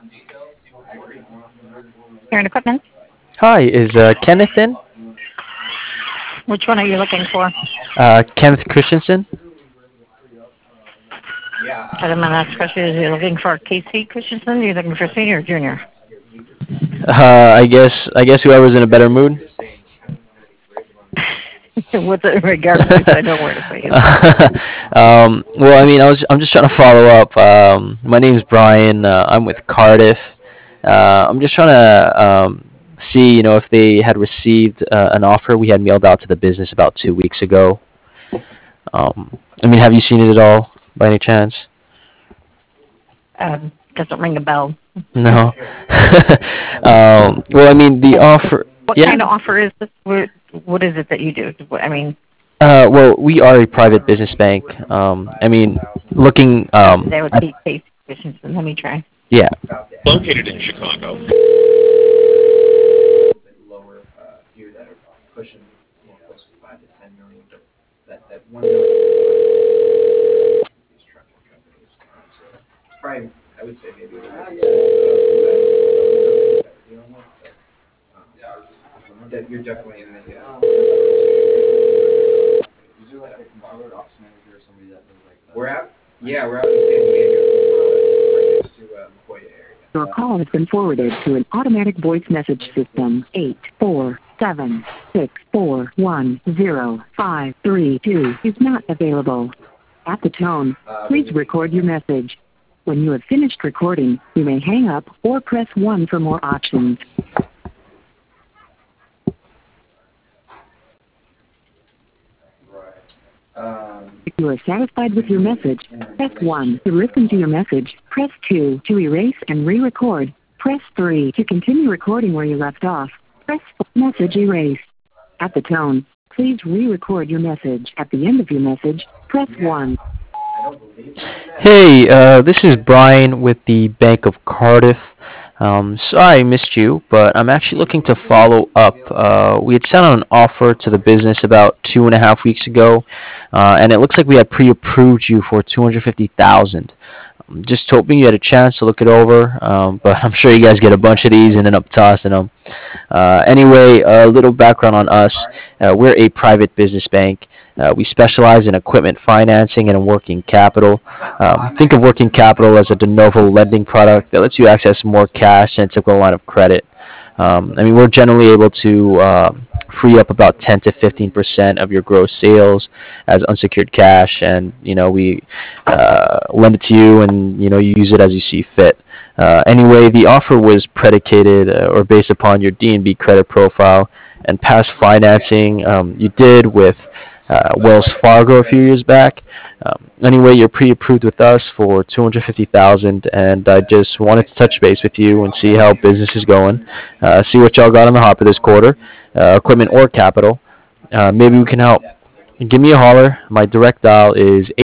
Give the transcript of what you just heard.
Here in equipment. Hi, is Kenneth in? Which one are you looking for? Kenneth Christensen? I don't know. That's question. Are you looking for Casey Christensen? Are you looking for senior or junior? I guess whoever's in a better mood. What's it in regards to? So I know where to put you. Well, I mean, I'm just trying to follow up. My name's Brian. I'm with Cardiff. I'm just trying to see, if they had received an offer we had mailed out to the business about 2 weeks ago. I mean, have you seen it at all by any chance? Doesn't ring a bell. No. Well, I mean, the offer. What Yeah. kind of offer is this? What is it that you do? I mean, Well, we are a private business bank. I mean, looking. that would be Casey Christensen. Let me try. Yeah. Located in Chicago. Your call has been forwarded to an automatic voice message system. 847-641-0532 is not available. At the tone, please record your message. When you have finished recording, you may hang up or press 1 for more options. If you are satisfied with your message, press 1 to listen to your message. Press 2 to erase and re-record. Press 3 to continue recording where you left off. Press message erase. At the tone, please re-record your message. At the end of your message, press 1. Hey, this is Brian with the Bank of Cardiff. Sorry I missed you, but I'm actually looking to follow up. We had sent out an offer to the business about 2.5 weeks ago, and it looks like we had pre-approved you for 250,000. Just hoping you had a chance to look it over, but I'm sure you guys get a bunch of these and end up tossing them. Anyway, a little background on us. We're a private business bank. We specialize in equipment financing and working capital. Think of working capital as a de novo lending product that lets you access more cash than a typical line of credit. I mean, we're generally able to free up about 10 to 15% of your gross sales as unsecured cash, and we lend it to you, and you use it as you see fit. Anyway, the offer was predicated or based upon your DNB credit profile and past financing you did with Wells Fargo a few years back. Anyway, you're pre-approved with us for 250,000, and I just wanted to touch base with you and see how business is going. See what y'all got on the hopper this quarter, equipment or capital. Maybe we can help. Give me a holler. My direct dial is